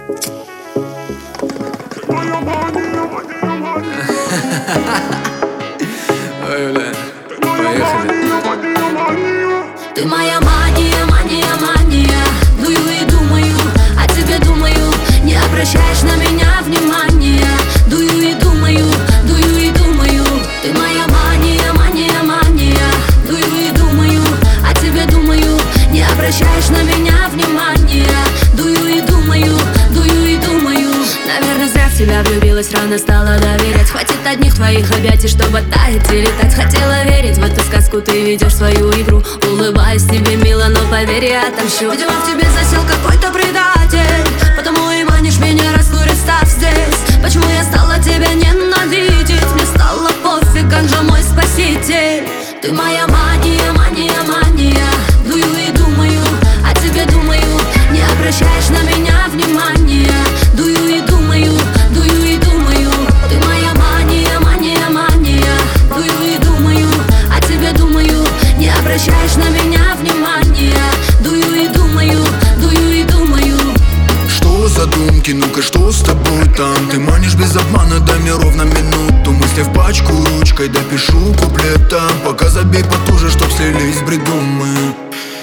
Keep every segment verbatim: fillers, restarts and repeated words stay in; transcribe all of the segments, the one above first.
Ой, бля, поехали. Ты моя мания, мания, мания. Дую и думаю, о тебе думаю. Не обращаешь на меня внимания. Дую и думаю, дую и думаю. Ты моя мания, мания, мания. Дую и думаю, о тебе думаю. Не обращаешь на меня внимания. Дую и думаю, дую и думаю. Наверное, зря в тебя влюбилась, рано стала доверять. Хватит одних твоих объятий, чтобы таять и летать. Хотела верить в эту сказку, ты ведешь свою игру. Улыбаюсь тебе мило, но поверь, я отомщу. Видимо, в тебе засел какой-то предатель, потому и манишь меня, раз курить, став здесь. Почему я стала тебя ненавидеть? Мне стало пофиг, как же мой спаситель. Ты моя мания, мания, мания. Дую и думаю, о тебе думаю. Не обращаешь на меня внимания. Дую и думаю, дую и думаю. Ты моя мания, мания, мания. Дую и думаю, о тебе думаю. Не обращаешь на меня внимания. Дую и думаю, дую и думаю. Что за думки, ну-ка, что с тобой там? Ты манишь без обмана, дай мне ровно минуту. Мысли в пачку ручкой, допишу куплетом. Пока забей потуже, чтоб слились в бреду мы.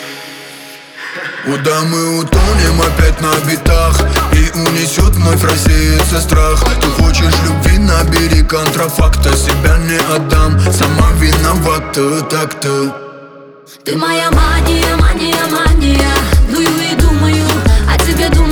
О да, мы утонем опять на битах, и унесет вновь рассеется страх. Ты хочешь любви, набери контрафакта. Себя не отдам, сама виновата так-то. Ты моя мания, мания, мания. Дую и думаю, о тебе думаю.